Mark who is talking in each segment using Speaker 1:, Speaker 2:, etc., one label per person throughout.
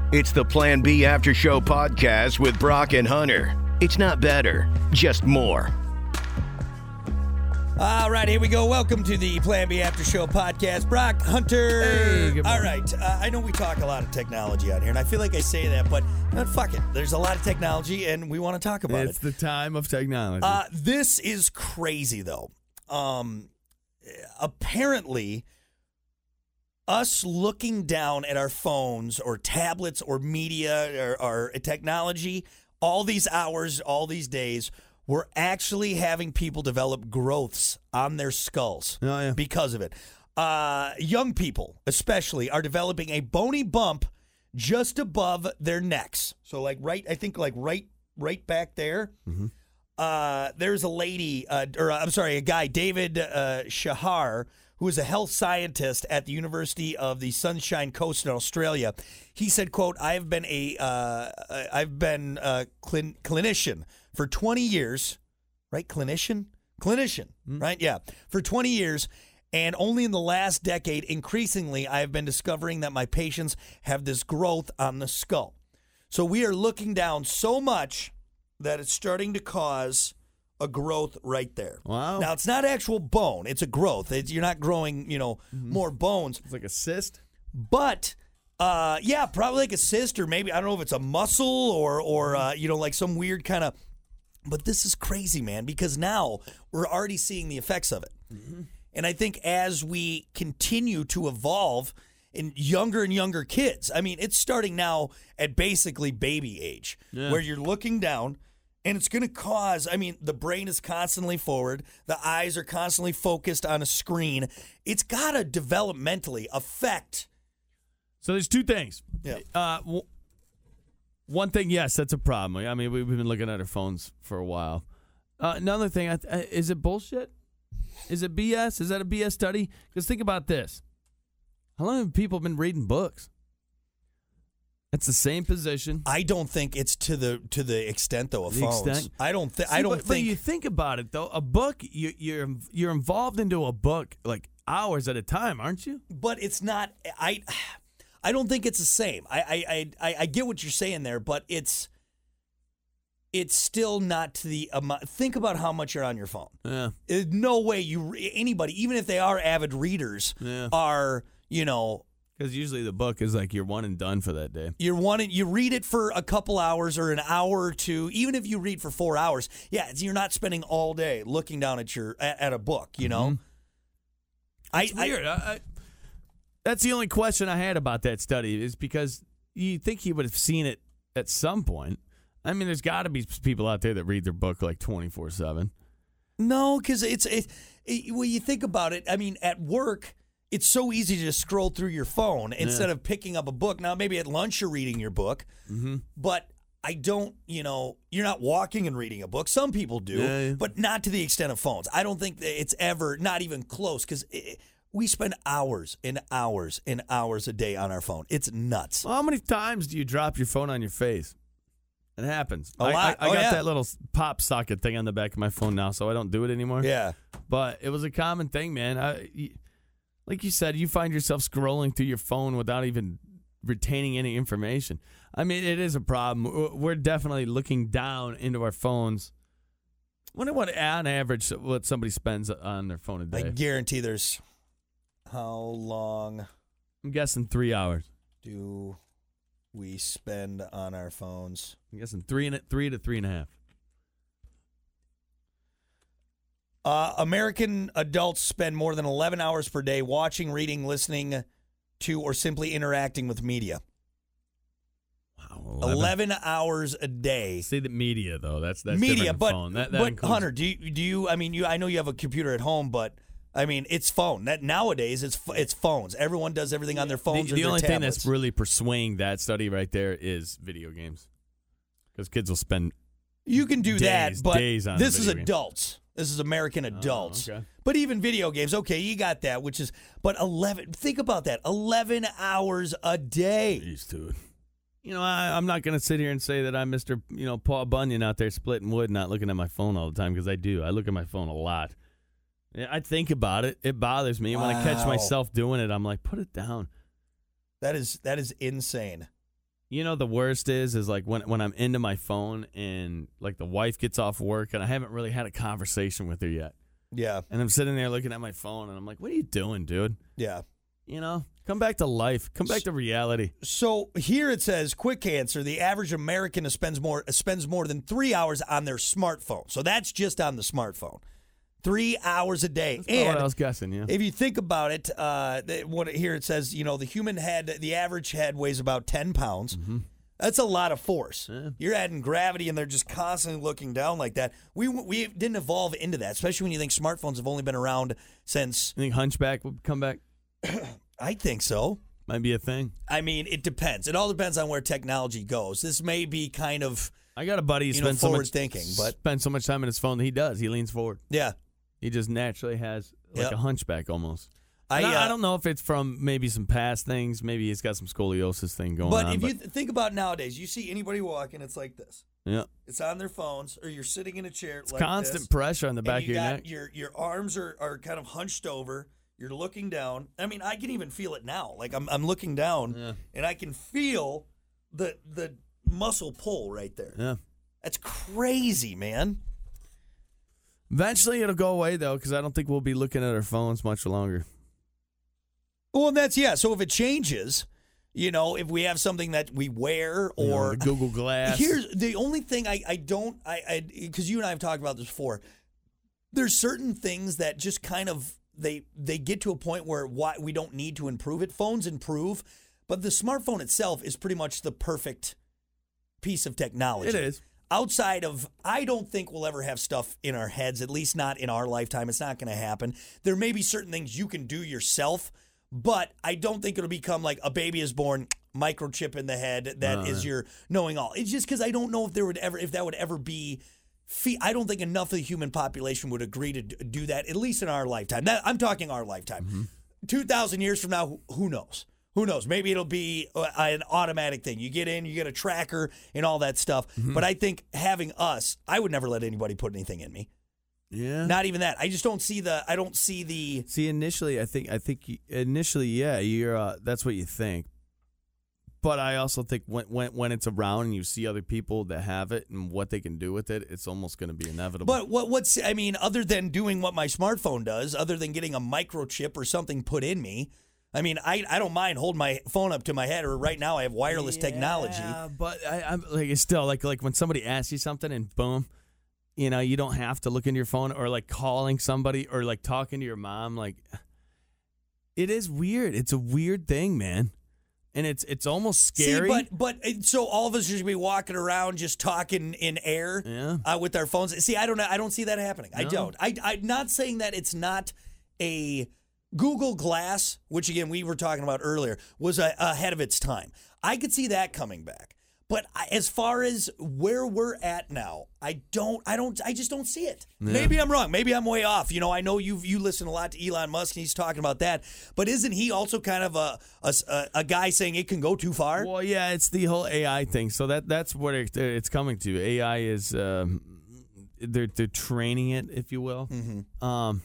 Speaker 1: It's the Plan B After Show podcast with Brock and Hunter. It's not better, just more.
Speaker 2: All right, here we go. Welcome to the Plan B After Show podcast. Brock, Hunter.
Speaker 3: Hey, good morning.
Speaker 2: All right, I know we talk a lot of technology out here, and I feel like I say that, but fuck it. There's a lot of technology, and we want to talk about
Speaker 3: It's the time of technology.
Speaker 2: This is crazy, though. Apparently, us looking down at our phones or tablets or media or technology all these hours, all these days, we're actually having people develop growths on their skulls because of it. Young people, especially, are developing a bony bump just above their necks. So, right back there. Mm-hmm. There's a lady, a guy, David Shahar, who is a health scientist at the University of the Sunshine Coast in Australia. He said, quote, I've been a clinician for 20 years, right? Clinician, right? Yeah. For 20 years. And only in the last decade, increasingly, I have been discovering that my patients have this growth on the skull. So we are looking down so much that it's starting to cause a growth right there.
Speaker 3: Wow.
Speaker 2: Now, it's not actual bone. It's a growth. You're not growing, more bones.
Speaker 3: It's like a cyst?
Speaker 2: But, probably like a cyst, or maybe, I don't know if it's a muscle or like some weird kind of. But this is crazy, man, because now we're already seeing the effects of it. Mm-hmm. And I think as we continue to evolve in younger and younger kids, I mean, it's starting now at basically baby age, where you're looking down, and it's going to cause, the brain is constantly forward. The eyes are constantly focused on a screen. It's got to developmentally affect.
Speaker 3: So there's two things.
Speaker 2: Yeah.
Speaker 3: One thing, yes, that's a problem. I mean, we've been looking at our phones for a while. Another thing, is it bullshit? Is it BS? Is that a BS study? Because think about this. How long have people been reading books? It's the same position.
Speaker 2: I don't think it's to the extent though of phones.
Speaker 3: Extent?
Speaker 2: I don't think.
Speaker 3: But you think about it though. A book, you're involved into a book like hours at a time, aren't you?
Speaker 2: But it's not. I don't think it's the same. I get what you're saying there, but it's still not to the amount. Think about how much you're on your phone.
Speaker 3: Yeah.
Speaker 2: There's no way anybody, even if they are avid readers, are.
Speaker 3: Because usually the book is like you're one and done for that day.
Speaker 2: You read it for a couple hours or an hour or two. Even if you read for 4 hours, you're not spending all day looking down at a book. You know,
Speaker 3: It's weird. That's the only question I had about that study is because you think he would have seen it at some point. I mean, there's got to be people out there that read their book like 24/7.
Speaker 2: No, because when you think about it, at work, it's so easy to just scroll through your phone instead of picking up a book. Now, maybe at lunch you're reading your book, but I don't, you're not walking and reading a book. Some people do, but not to the extent of phones. I don't think that it's ever, not even close, because we spend hours and hours and hours a day on our phone. It's nuts.
Speaker 3: Well, how many times do you drop your phone on your face? It happens.
Speaker 2: A lot.
Speaker 3: I got that little pop socket thing on the back of my phone now, so I don't do it anymore.
Speaker 2: Yeah.
Speaker 3: But it was a common thing, man. Like you said, you find yourself scrolling through your phone without even retaining any information. I mean, it is a problem. We're definitely looking down into our phones. I wonder what, on average, what somebody spends on their phone a day.
Speaker 2: I guarantee there's how long
Speaker 3: I'm guessing 3 hours.
Speaker 2: do we spend on our phones?
Speaker 3: I'm guessing 3 to 3.5.
Speaker 2: American adults spend more than 11 hours per day watching, reading, listening to, or simply interacting with media.
Speaker 3: Wow,
Speaker 2: 11 hours a day.
Speaker 3: See the media though. That's
Speaker 2: media,
Speaker 3: different
Speaker 2: but
Speaker 3: than phone. That
Speaker 2: but
Speaker 3: includes,
Speaker 2: Hunter, do you? I know you have a computer at home, but it's phone. That nowadays it's phones. Everyone does everything on their phones.
Speaker 3: The
Speaker 2: or
Speaker 3: only
Speaker 2: their
Speaker 3: thing
Speaker 2: tablets.
Speaker 3: that's really pursuing that study right there is video games, because kids will spend.
Speaker 2: You can do
Speaker 3: days,
Speaker 2: that, but
Speaker 3: days on
Speaker 2: this is
Speaker 3: video game.
Speaker 2: adults. This is American adults.
Speaker 3: Okay.
Speaker 2: But even video games, okay, you got that, but 11, think about that, 11 hours a day.
Speaker 3: Jeez, dude. I'm not going to sit here and say that I'm Mr. Paul Bunyan out there splitting wood, not looking at my phone all the time, because I do. I look at my phone a lot. I think about it. It bothers me. When I catch myself doing it, I'm like, put it down.
Speaker 2: That is insane.
Speaker 3: You know, the worst is like when I'm into my phone and like the wife gets off work and I haven't really had a conversation with her yet.
Speaker 2: Yeah.
Speaker 3: And I'm sitting there looking at my phone and I'm like, what are you doing, dude?
Speaker 2: Yeah.
Speaker 3: You know, come back to life. Come back to reality.
Speaker 2: So here it says, quick answer, the average American spends more than 3 hours on their smartphone. So that's just on the smartphone. 3 hours a day.
Speaker 3: That's what I was guessing, yeah.
Speaker 2: If you think about it, here it says, the human head, the average head weighs about 10 pounds.
Speaker 3: Mm-hmm.
Speaker 2: That's a lot of force.
Speaker 3: Yeah.
Speaker 2: You're adding gravity, and they're just constantly looking down like that. We didn't evolve into that, especially when you think smartphones have only been around since.
Speaker 3: You think Hunchback would come back?
Speaker 2: I think so.
Speaker 3: Might be a thing.
Speaker 2: I mean, it depends. It all depends on where technology goes. This may be kind of.
Speaker 3: I got a buddy who spends
Speaker 2: forward thinking, but
Speaker 3: spends so much time on his phone that he does. He leans forward.
Speaker 2: Yeah.
Speaker 3: He just naturally has like a hunchback almost.
Speaker 2: I
Speaker 3: don't know if it's from maybe some past things. Maybe he's got some scoliosis thing going
Speaker 2: but
Speaker 3: on.
Speaker 2: If you think about nowadays, you see anybody walking, it's like this.
Speaker 3: Yeah.
Speaker 2: It's on their phones, or you're sitting in a chair
Speaker 3: It's
Speaker 2: like
Speaker 3: constant
Speaker 2: this,
Speaker 3: pressure on the back of
Speaker 2: you
Speaker 3: your
Speaker 2: got
Speaker 3: neck.
Speaker 2: Your arms are kind of hunched over. You're looking down. I mean, I can even feel it now. Like I'm looking down, and I can feel the muscle pull right there.
Speaker 3: Yeah.
Speaker 2: That's crazy, man.
Speaker 3: Eventually it'll go away, though, because I don't think we'll be looking at our phones much longer.
Speaker 2: Well, so if it changes, if we have something that we wear or
Speaker 3: the Google Glass.
Speaker 2: Here's the only thing I don't, because you and I have talked about this before, there's certain things that just kind of, they get to a point where we don't need to improve it. Phones improve, but the smartphone itself is pretty much the perfect piece of technology.
Speaker 3: It is.
Speaker 2: Outside of, I don't think we'll ever have stuff in our heads, at least not in our lifetime. It's not going to happen. There may be certain things you can do yourself, but I don't think it'll become like a baby is born, microchip in the head that is your knowing all. It's just because I don't know if that would ever be. I don't think enough of the human population would agree to do that, at least in our lifetime. I'm talking our lifetime.
Speaker 3: Mm-hmm.
Speaker 2: 2,000 years from now, who knows? Who knows? Maybe it'll be an automatic thing. You get in, you get a tracker and all that stuff. Mm-hmm. But I think having us, I would never let anybody put anything in me.
Speaker 3: Yeah.
Speaker 2: Not even that. I just don't see the.
Speaker 3: See, initially, I think initially, yeah, you're. That's what you think. But I also think when it's around and you see other people that have it and what they can do with it, it's almost going to be inevitable.
Speaker 2: But what's other than doing what my smartphone does, other than getting a microchip or something put in me. I mean, I don't mind holding my phone up to my head, or right now I have wireless technology.
Speaker 3: Yeah, but I'm like, it's still like when somebody asks you something and boom, you don't have to look into your phone, or like calling somebody or like talking to your mom. Like, it is weird. It's a weird thing, man. And it's almost scary.
Speaker 2: See, but so all of us should be walking around just talking in air with our phones. See, I don't see that happening. No. I don't. I'm not saying that it's not a Google Glass, which again we were talking about earlier, was ahead of its time. I could see that coming back. But as far as where we're at now, I just don't see it. Yeah. Maybe I'm wrong. Maybe I'm way off. I know you listen a lot to Elon Musk, and he's talking about that. But isn't he also kind of a guy saying it can go too far?
Speaker 3: Well, yeah, it's the whole AI thing. So that's what it's coming to. AI is they're training it, if you will.
Speaker 2: Mm-hmm.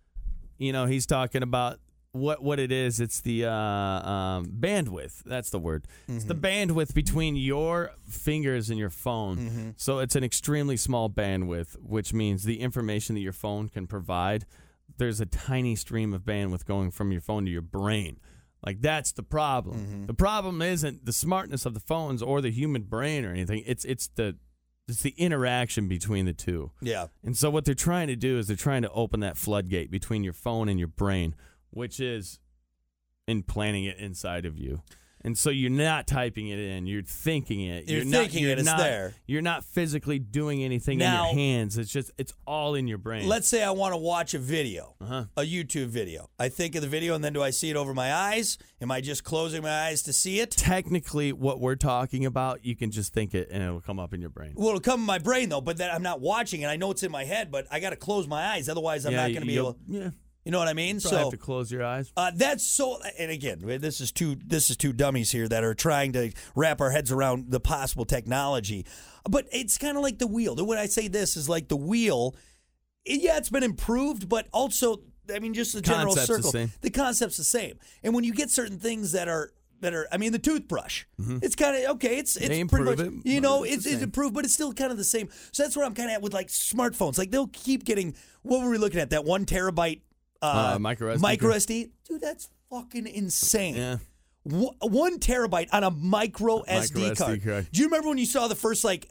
Speaker 3: He's talking about what it is. It's the bandwidth. That's the word. Mm-hmm. It's the bandwidth between your fingers and your phone. Mm-hmm. So it's an extremely small bandwidth, which means the information that your phone can provide, there's a tiny stream of bandwidth going from your phone to your brain. Like, that's the problem. Mm-hmm. The problem isn't the smartness of the phones or the human brain or anything. It's the interaction between the two.
Speaker 2: Yeah.
Speaker 3: And so what they're trying to do is they're trying to open that floodgate between your phone and your brain, which is implanting it inside of you. And so you're not typing it in. You're thinking it.
Speaker 2: It's there.
Speaker 3: You're not physically doing anything in your hands. It's all in your brain.
Speaker 2: Let's say I want to watch a video, a YouTube video. I think of the video, and then do I see it over my eyes? Am I just closing my eyes to see it?
Speaker 3: Technically, what we're talking about, you can just think it, and it'll come up in your brain.
Speaker 2: Well, it'll come in my brain, though, but then I'm not watching it. I know it's in my head, but I got to close my eyes. Otherwise, I'm not going to be able to.
Speaker 3: Yeah.
Speaker 2: You know what I mean?
Speaker 3: So have to close your eyes.
Speaker 2: That's so. And again, this is two dummies here that are trying to wrap our heads around the possible technology. But it's kind of like the wheel. When I say this is like the wheel, it's been improved, but also, I mean, just the general circle. The concept's the same. And when you get certain things that are that are, I mean, the toothbrush. It's kind of, okay, it's
Speaker 3: They
Speaker 2: pretty much,
Speaker 3: improve it,
Speaker 2: you know,
Speaker 3: but it's
Speaker 2: it's
Speaker 3: the same.
Speaker 2: improved, but it's still kind of the same. So that's where I'm kind of at with like smartphones. Like they'll keep getting, what were we looking at? That 1 terabyte
Speaker 3: micro SD.
Speaker 2: micro SD? Dude, that's fucking insane.
Speaker 3: Yeah.
Speaker 2: 1 terabyte on a micro SD card.
Speaker 3: card.
Speaker 2: Do you remember when you saw the first like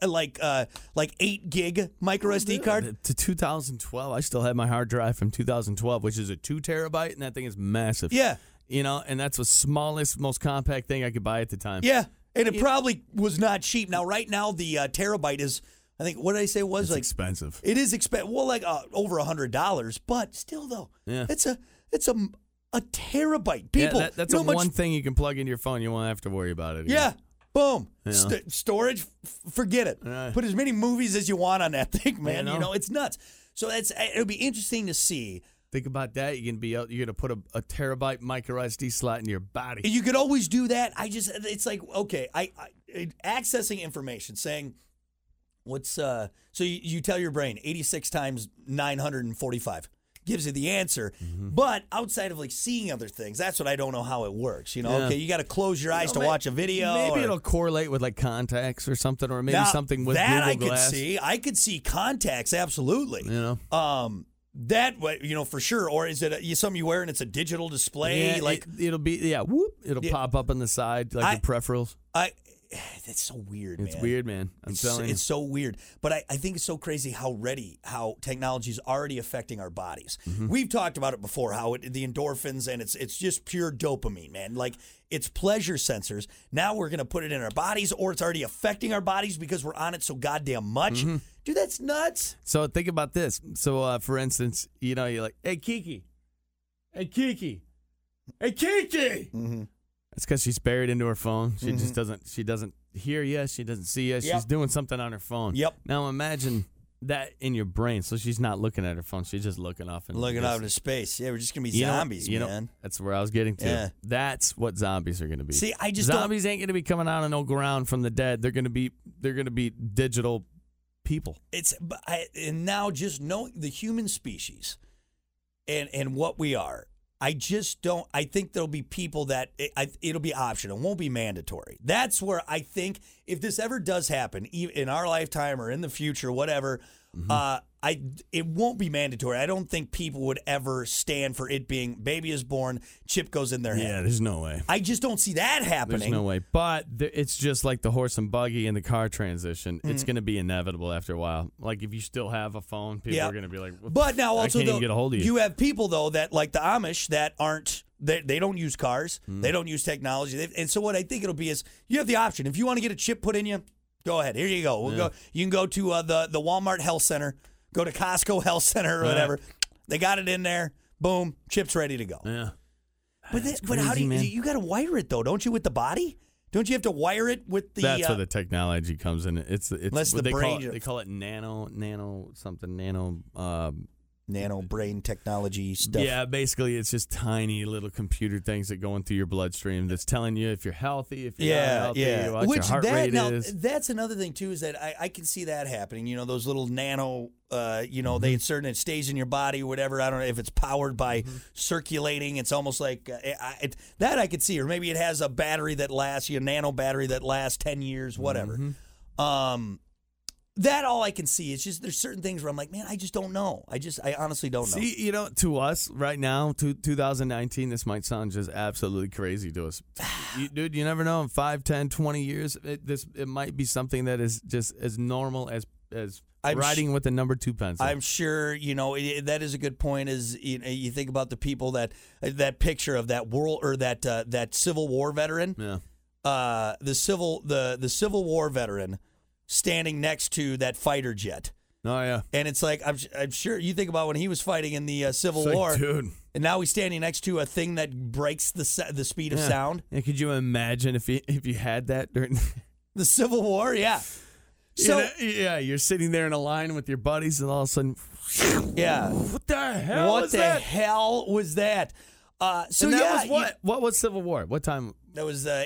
Speaker 2: 8 gig micro SD card?
Speaker 3: To 2012, I still have my hard drive from 2012, which is a 2 terabyte, and that thing is massive.
Speaker 2: Yeah.
Speaker 3: You know, and that's the smallest, most compact thing I could buy at the time.
Speaker 2: Yeah, and it probably was not cheap. Now, right now, the terabyte is, I think, what did I say it was?
Speaker 3: It's
Speaker 2: like
Speaker 3: expensive.
Speaker 2: It is expensive. Well, like over $100, but still, though,
Speaker 3: Yeah.
Speaker 2: it's a terabyte. People,
Speaker 3: Yeah, that's
Speaker 2: you know how much-
Speaker 3: one thing you can plug into your phone. You won't have to worry about it again.
Speaker 2: Yeah, boom.
Speaker 3: Yeah.
Speaker 2: Storage, forget it.
Speaker 3: Right.
Speaker 2: Put as many movies as you want on that thing, man.
Speaker 3: know.
Speaker 2: You know, it's nuts. So it'll be interesting to see.
Speaker 3: Think about that. You're gonna put a terabyte micro SD slot in your body.
Speaker 2: You could always do that. It's like, okay, I accessing information, saying, what's so you tell your brain 86 times 945 gives you the answer, but outside of like seeing other things, that's what I don't know how it works. You know,
Speaker 3: Yeah.
Speaker 2: okay, you got to close your eyes to watch a video.
Speaker 3: Maybe
Speaker 2: or-
Speaker 3: it'll correlate with like contacts or something, or maybe
Speaker 2: Now,
Speaker 3: something with
Speaker 2: that
Speaker 3: Google
Speaker 2: I could
Speaker 3: Glass.
Speaker 2: see. I could see contacts, absolutely.
Speaker 3: You know.
Speaker 2: That way, you know, for sure. Or is it something you wear and it's a digital display?
Speaker 3: Yeah,
Speaker 2: like
Speaker 3: it'll be whoop. It'll pop up on the side like your peripherals.
Speaker 2: that's so weird,
Speaker 3: It's
Speaker 2: man.
Speaker 3: weird, man. I'm telling you.
Speaker 2: It's so weird. But I think it's so crazy how technology is already affecting our bodies. We've talked about it before, how the endorphins, and it's just pure dopamine, man. Like, it's pleasure sensors. Now we're going to put it in our bodies, or it's already affecting our bodies because we're on it so goddamn much. Dude, that's nuts.
Speaker 3: So think about this. So for instance, you know, you're like, hey Kiki. Hey Kiki. Hey Kiki. It's because she's buried into her phone. She just doesn't hear you. She doesn't see you.
Speaker 2: Yep.
Speaker 3: She's doing something on her phone.
Speaker 2: Yep.
Speaker 3: Now imagine that in your brain. So she's not looking at her phone. She's just looking off.
Speaker 2: Looking out into space. Yeah, we're just going to be zombies, man.
Speaker 3: That's where I was getting to.
Speaker 2: Yeah.
Speaker 3: That's what zombies are going to be.
Speaker 2: See, I just
Speaker 3: zombies ain't going to be coming out of no ground from the dead. They're going to be digital people.
Speaker 2: And now just knowing the human species and what we are, I just don't. I think there'll be people that it'll be optional. It won't be mandatory. That's where I think if this ever does happen, in our lifetime or in the future, whatever, it won't be mandatory. I don't think people would ever stand for it being baby is born, chip goes in their hand.
Speaker 3: Yeah, there's no way.
Speaker 2: I just don't see that happening.
Speaker 3: There's no way. But it's just like the horse and buggy and the car transition. It's going to be inevitable after a while. Like if you still have a phone, people are going to be like,
Speaker 2: but now also
Speaker 3: I can't even get a hold of you.
Speaker 2: You have people though that like the Amish that aren't. They don't use cars. They don't use technology. And so what I think it'll be is you have the option. If you want to get a chip put in you, go ahead. Here you go. We'll go. You can go to the Walmart Health Center. Go to Costco Health Center or whatever. They got it in there. Boom. Chip's ready to go.
Speaker 3: Yeah.
Speaker 2: But how do you got to wire it though? Don't you with the body? Don't you have to wire it with the?
Speaker 3: That's where the technology comes in. It's
Speaker 2: unless
Speaker 3: what
Speaker 2: the
Speaker 3: they call it nano
Speaker 2: nano brain technology stuff.
Speaker 3: Yeah, basically it's just tiny little computer things that go into your bloodstream that's telling you if you're healthy, if you're not healthy, what your heart rate is.
Speaker 2: That's another thing too, is that I can see that happening. You know, those little nano, they insert and it stays in your body or whatever. I don't know if it's powered by circulating. It's almost like that I could see, or maybe it has a battery that lasts, a nano battery that lasts 10 years, whatever. That all I can see. It's just there's certain things where I'm like, man, I just don't know. I honestly don't know.
Speaker 3: See, to us right now, 2019, this might sound just absolutely crazy to us. Dude, you never know. In 5, 10, 20 years, it might be something that is just as normal as writing with the number 2 pencil.
Speaker 2: I'm sure, that is a good point. Is you think about the people that picture of that world or that Civil War veteran.
Speaker 3: Yeah.
Speaker 2: The Civil War veteran standing next to that fighter jet.
Speaker 3: Oh yeah.
Speaker 2: And it's like I'm sure you think about when he was fighting in the Civil War,
Speaker 3: dude.
Speaker 2: And now he's standing next to a thing that breaks the speed of sound.
Speaker 3: Yeah, could you imagine if you had that during
Speaker 2: the Civil War? Yeah. So
Speaker 3: you're sitting there in a line with your buddies, and all of a sudden,
Speaker 2: yeah,
Speaker 3: what the hell?
Speaker 2: What the hell was that?
Speaker 3: So and that was what? What was Civil War? What time?
Speaker 2: That was the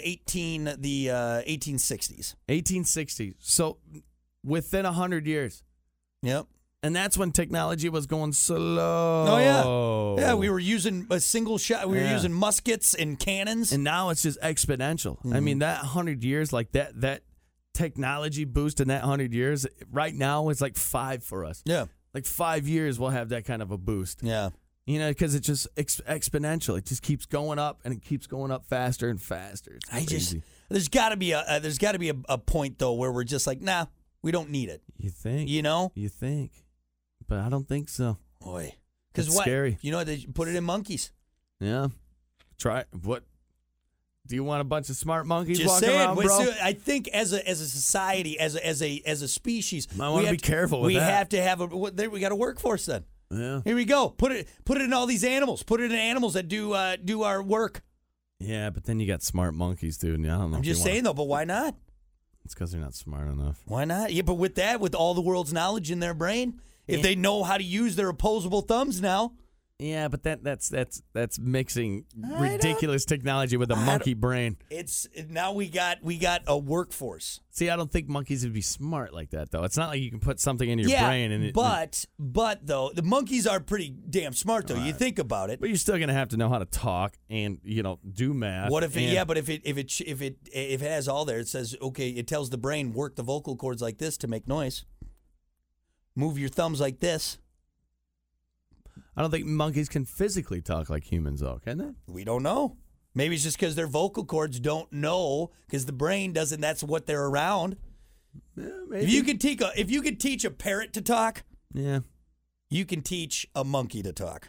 Speaker 2: 1860s.
Speaker 3: 1860. So within 100 years.
Speaker 2: Yep.
Speaker 3: And that's when technology was going slow.
Speaker 2: Oh, yeah. Yeah, we were using a single shot. We were using muskets and cannons.
Speaker 3: And now it's just exponential. I mean, that 100 years, like that technology boost in that 100 years, right now is like 5 for us.
Speaker 2: Yeah.
Speaker 3: Like 5 years, we'll have that kind of a boost.
Speaker 2: Yeah.
Speaker 3: You know, because it's just exponential. It just keeps going up, and it keeps going up faster and faster. It's crazy.
Speaker 2: There's got to be a point though where we're just like, nah, we don't need it.
Speaker 3: You think?
Speaker 2: You know?
Speaker 3: You think? But I don't think so.
Speaker 2: Boy,
Speaker 3: It's
Speaker 2: because what?
Speaker 3: scary.
Speaker 2: You know, they put it in monkeys.
Speaker 3: Yeah. Try what? Do you want a bunch of smart monkeys
Speaker 2: Just
Speaker 3: walking
Speaker 2: saying,
Speaker 3: around, bro?
Speaker 2: I think as a society, as a species,
Speaker 3: Might wanna be careful with
Speaker 2: we
Speaker 3: that.
Speaker 2: have to have we got a workforce then.
Speaker 3: Yeah.
Speaker 2: Here we go. Put it in all these animals. Put it in animals that do our work.
Speaker 3: Yeah, but then you got smart monkeys, dude. And I don't know.
Speaker 2: I'm just saying though, but why not?
Speaker 3: It's because they're not smart enough.
Speaker 2: Why not? Yeah, but with all the world's knowledge in their brain, if they know how to use their opposable thumbs now.
Speaker 3: Yeah, but that's mixing ridiculous technology with a monkey brain.
Speaker 2: It's now we got a workforce.
Speaker 3: See, I don't think monkeys would be smart like that, though. It's not like you can put something in your brain and it.
Speaker 2: But though the monkeys are pretty damn smart though. You think about it.
Speaker 3: But you're still gonna have to know how to talk and do math.
Speaker 2: What if but if it has all there, it says okay, it tells the brain work the vocal cords like this to make noise. Move your thumbs like this.
Speaker 3: I don't think monkeys can physically talk like humans, though, can they?
Speaker 2: We don't know. Maybe it's just because their vocal cords don't know because the brain doesn't. That's what they're around.
Speaker 3: Yeah, maybe.
Speaker 2: If you could teach a parrot to talk,
Speaker 3: Yeah.
Speaker 2: you can teach a monkey to talk.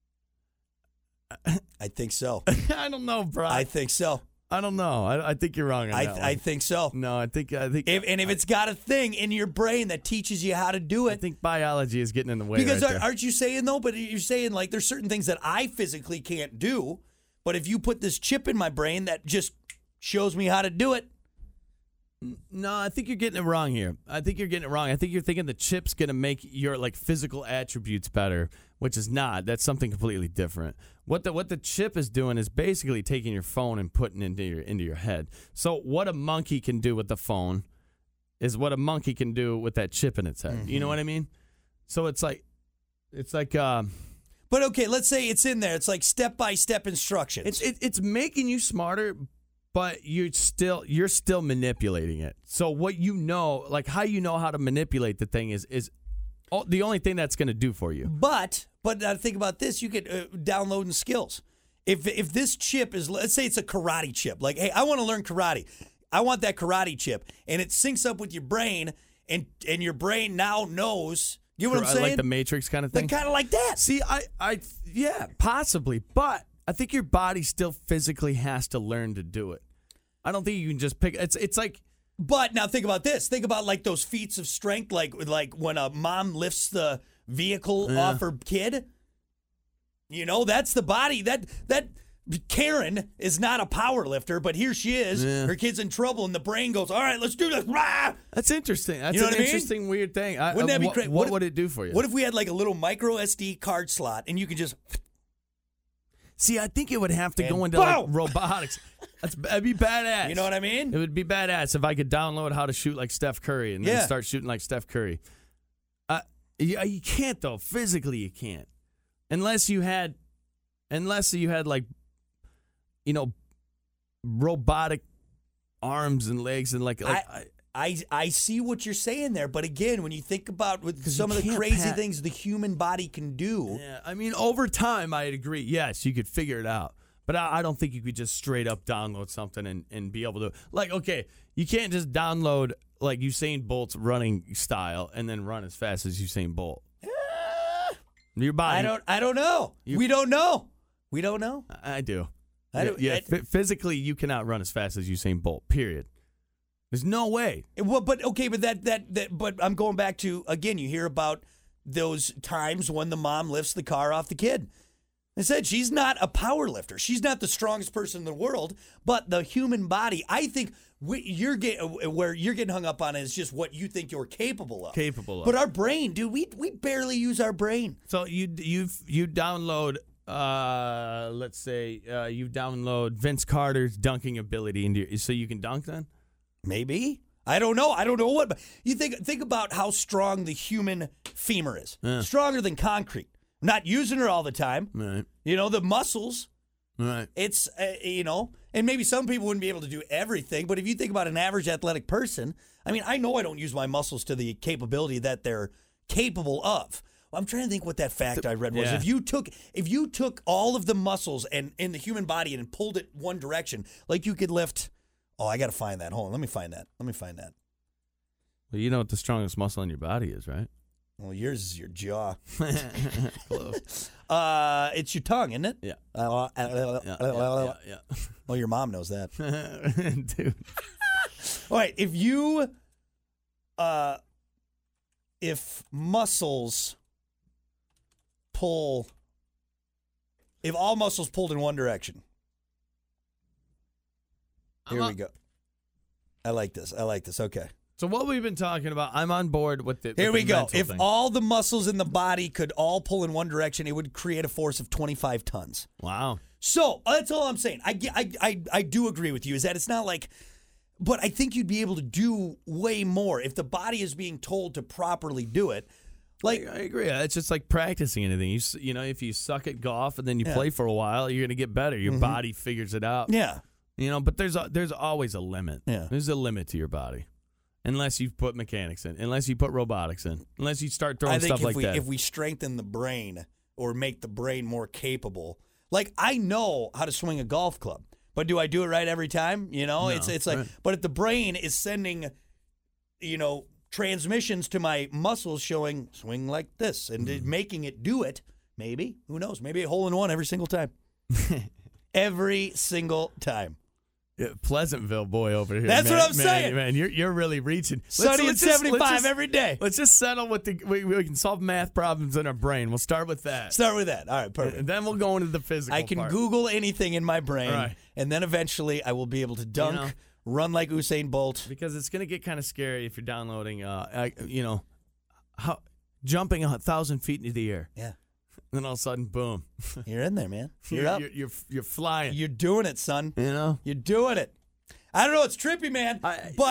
Speaker 2: I think so.
Speaker 3: I don't know, bro.
Speaker 2: I think so.
Speaker 3: I don't know. I think you're wrong on that one.
Speaker 2: I think so.
Speaker 3: No, I think.
Speaker 2: If it's got a thing in your brain that teaches you how to do
Speaker 3: I
Speaker 2: it.
Speaker 3: think biology is getting in the way.
Speaker 2: Because
Speaker 3: right there.
Speaker 2: aren't you saying though? But you're saying like there's certain things that I physically can't do, but if you put this chip in my brain that just shows me how to do it.
Speaker 3: No, I think you're getting it wrong here. I think you're getting it wrong. I think you're thinking the chip's going to make your like physical attributes better, which is not. That's something completely different. What the chip is doing is basically taking your phone and putting it into your head. So what a monkey can do with the phone is what a monkey can do with that chip in its head.
Speaker 2: Mm-hmm.
Speaker 3: You know what I mean? So it's like
Speaker 2: But okay, let's say it's in there. It's like step-by-step instructions.
Speaker 3: it's making you smarter, but you're still manipulating it. So what you know, like how you know how to manipulate the thing is the only thing that's going to do for you.
Speaker 2: But think about this: you get downloading skills. If this chip is, let's say it's a karate chip, like hey, I want to learn karate. I want that karate chip, and it syncs up with your brain, and your brain now knows. You know what I'm saying?
Speaker 3: Like the Matrix kind of thing.
Speaker 2: Kind of like that.
Speaker 3: See, yeah, possibly, but I think your body still physically has to learn to do it. I don't think you can just pick. It's like.
Speaker 2: But now think about this. Think about like those feats of strength, like when a mom lifts the vehicle off her kid. You know, that's the body. That Karen is not a power lifter, but here she is.
Speaker 3: Yeah.
Speaker 2: Her kid's in trouble, and the brain goes, "All right, let's do this." Rah!
Speaker 3: That's interesting. That's
Speaker 2: You know
Speaker 3: an
Speaker 2: what I mean?
Speaker 3: interesting, weird thing.
Speaker 2: Wouldn't that be great?
Speaker 3: What would it do for you?
Speaker 2: What if we had like a little micro SD card slot, and you could just
Speaker 3: See, I think it would have to go
Speaker 2: And
Speaker 3: into like
Speaker 2: boom!
Speaker 3: robotics. That'd be badass.
Speaker 2: You know what I mean?
Speaker 3: It would be badass if I could download how to shoot like Steph Curry and then start shooting like Steph Curry. You can't though. Physically, you can't, unless you had like, robotic arms and legs and like
Speaker 2: I see what you're saying there, but again, when you think about with some of the
Speaker 3: can't
Speaker 2: crazy things the human body can do,
Speaker 3: Yeah, I mean, over time, I'd agree. Yes, you could figure it out. But I don't think you could just straight up download something and be able to. Like, okay, you can't just download, like, Usain Bolt's running style and then run as fast as Usain Bolt. Your body.
Speaker 2: I don't know. We don't know. We don't know.
Speaker 3: I do.
Speaker 2: Physically,
Speaker 3: you cannot run as fast as Usain Bolt, period. There's no way.
Speaker 2: Well, but okay, but but I'm going back to, again, you hear about those times when the mom lifts the car off the kid. I said she's not a power lifter. She's not the strongest person in the world, but the human body, I think where you're getting hung up on is just what you think you're capable of. But our brain, dude, we barely use our brain.
Speaker 3: So you download, let's say you download Vince Carter's dunking ability so you can dunk then?
Speaker 2: Maybe. I don't know. I don't know what. You think about how strong the human femur is.
Speaker 3: Yeah.
Speaker 2: Stronger than concrete. Not using her all the time.
Speaker 3: Right.
Speaker 2: The muscles.
Speaker 3: Right.
Speaker 2: It's, and maybe some people wouldn't be able to do everything, but if you think about an average athletic person, I mean, I know I don't use my muscles to the capability that they're capable of. Well, I'm trying to think what that fact I read was.
Speaker 3: Yeah.
Speaker 2: If you took all of the muscles and in the human body and pulled it one direction, like you could lift. Oh, I got to find that. Hold on. Let me find that.
Speaker 3: Well, you know what the strongest muscle in your body is, right?
Speaker 2: Well, yours is your jaw.
Speaker 3: Close.
Speaker 2: It's your tongue, isn't it?
Speaker 3: Yeah.
Speaker 2: Well, your mom knows that.
Speaker 3: Dude.
Speaker 2: All right. If muscles pull, if all muscles pulled in one direction. Here we go. I like this. Okay.
Speaker 3: So what we've been talking about, I'm on board with it.
Speaker 2: Here we go. If
Speaker 3: thing.
Speaker 2: all the muscles in the body could all pull in one direction, it would create a force of 25 tons.
Speaker 3: Wow.
Speaker 2: So that's all I'm saying. I do agree with you. Is that it's not like, but I think you'd be able to do way more if the body is being told to properly do it. Like
Speaker 3: I agree. It's just like practicing anything. You know, if you suck at golf and then you play for a while, you're gonna get better. Your body figures it out.
Speaker 2: Yeah.
Speaker 3: But there's always a limit.
Speaker 2: Yeah.
Speaker 3: There's a limit to your body. Unless you put mechanics in, unless you put robotics in, unless you start throwing stuff like that.
Speaker 2: If we strengthen the brain or make the brain more capable, like I know how to swing a golf club, but do I do it right every time?
Speaker 3: No,
Speaker 2: it's like, but if the brain is sending, transmissions to my muscles showing swing like this and making it do it, maybe, who knows? Maybe a hole in one every single time. Every single time.
Speaker 3: Pleasantville boy over here.
Speaker 2: That's
Speaker 3: man,
Speaker 2: what I'm saying.
Speaker 3: Man, you're really reaching.
Speaker 2: Sunny at 75 every day.
Speaker 3: Let's just settle with we can solve math problems in our brain. We'll start with that.
Speaker 2: All right, perfect.
Speaker 3: And then we'll go into the physical
Speaker 2: I can
Speaker 3: part.
Speaker 2: Google anything in my brain,
Speaker 3: Right.
Speaker 2: and then eventually I will be able to dunk, run like Usain Bolt.
Speaker 3: Because it's going to get kind of scary if you're downloading, jumping 1,000 feet into the air.
Speaker 2: Yeah.
Speaker 3: Then all of a sudden, boom.
Speaker 2: You're in there, man. You're up.
Speaker 3: You're flying.
Speaker 2: You're doing it, son.
Speaker 3: You're
Speaker 2: doing it. I don't know. It's trippy, man.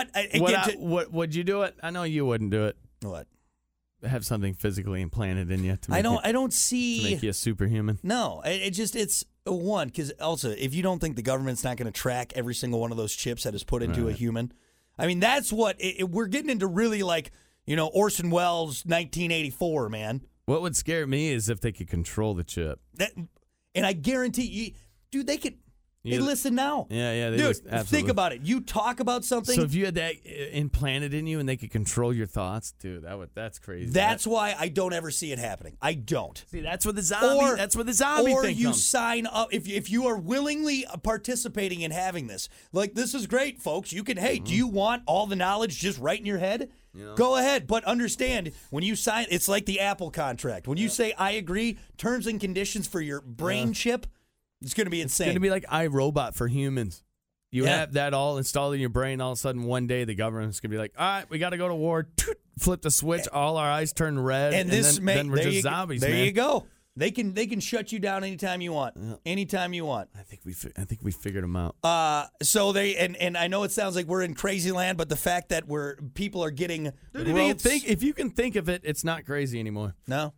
Speaker 3: Would you do it? I know you wouldn't do it.
Speaker 2: What?
Speaker 3: Have something physically implanted in you to make
Speaker 2: I don't see.
Speaker 3: To make you a superhuman.
Speaker 2: No, it's a one, because also if you don't think the government's not going to track every single one of those chips that is put into a human, I mean that's what we're getting into. Really, like Orson Welles' 1984, man.
Speaker 3: What would scare me is if they could control the chip.
Speaker 2: And I guarantee you, dude, they could. They listen now.
Speaker 3: Yeah.
Speaker 2: Dude, think about it. You talk about something.
Speaker 3: So if you had that implanted in you and they could control your thoughts, dude, that's crazy.
Speaker 2: That's why I don't ever see it happening. I don't.
Speaker 3: See, that's where the zombie
Speaker 2: or
Speaker 3: thing
Speaker 2: you
Speaker 3: comes.
Speaker 2: sign up if you are willingly participating in having this. Like, this is great, folks. You can. Hey, do you want all the knowledge just right in your head? Go ahead, but understand when you sign, it's like the Apple contract. When you say I agree, terms and conditions for your brain chip. It's going to be insane.
Speaker 3: It's going to be like iRobot for humans. You have that all installed in your brain. All of a sudden, one day, the government's going to be like, all right, we got to go to war. Flip the switch. All our eyes turn red. And then we're just zombies,
Speaker 2: there
Speaker 3: man.
Speaker 2: you go. They can shut you down anytime you want. Yeah. Anytime you want.
Speaker 3: I think we figured them out.
Speaker 2: So they and I know it sounds like we're in crazy land, but the fact that people are getting
Speaker 3: if you can think of it, it's not crazy anymore.
Speaker 2: No.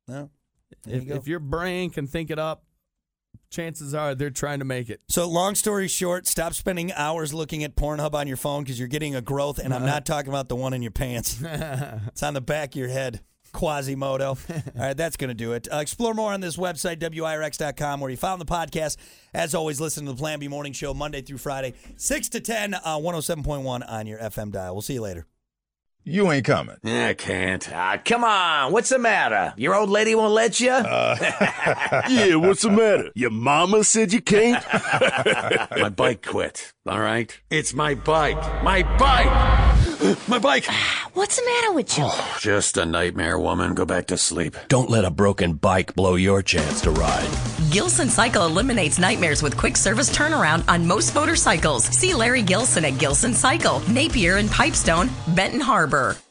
Speaker 3: If your brain can think it up, chances are they're trying to make it.
Speaker 2: So long story short, stop spending hours looking at Pornhub on your phone because you're getting a growth, and I'm not talking about the one in your pants. It's on the back of your head. Quasimodo. All right, that's going to do it. Explore more on this website, WIRX.com, where you found the podcast. As always, listen to the Plan B Morning Show Monday through Friday, 6 to 10, 107.1 on your FM dial. We'll see you later.
Speaker 4: You ain't coming.
Speaker 5: I can't. Come on. What's the matter? Your old lady won't let you?
Speaker 6: Yeah, what's the matter? Your mama said you can't?
Speaker 5: My bike quit, all right? It's my bike. My bike! My bike!
Speaker 7: What's the matter with you?
Speaker 5: Oh, just a nightmare, woman. Go back to sleep.
Speaker 8: Don't let a broken bike blow your chance to ride.
Speaker 7: Gilson Cycle eliminates nightmares with quick service turnaround on most motorcycles. See Larry Gilson at Gilson Cycle, Napier and Pipestone, Benton Harbor.